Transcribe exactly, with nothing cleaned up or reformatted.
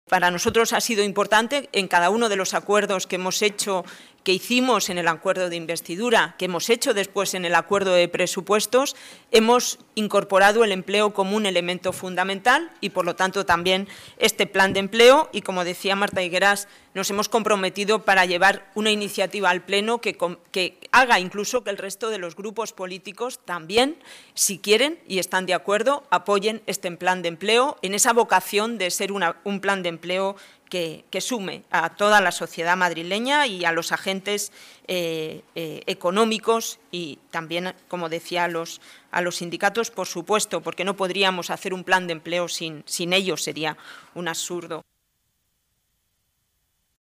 Para nosotros ha sido importante en cada uno de los acuerdos que hemos hecho, que hicimos en el acuerdo de investidura, que hemos hecho después en el acuerdo de presupuestos, hemos incorporado el empleo como un elemento fundamental y, por lo tanto, también este plan de empleo. Y, como decía Marta Higueras, nos hemos comprometido para llevar una iniciativa al Pleno que, que haga incluso que el resto de los grupos políticos también, si quieren y están de acuerdo, apoyen este plan de empleo en esa vocación de ser una, un plan de empleo Que, que sume a toda la sociedad madrileña y a los agentes eh, eh, económicos y también, como decía, a los, a los sindicatos, por supuesto, porque no podríamos hacer un plan de empleo sin, sin ellos, sería un absurdo.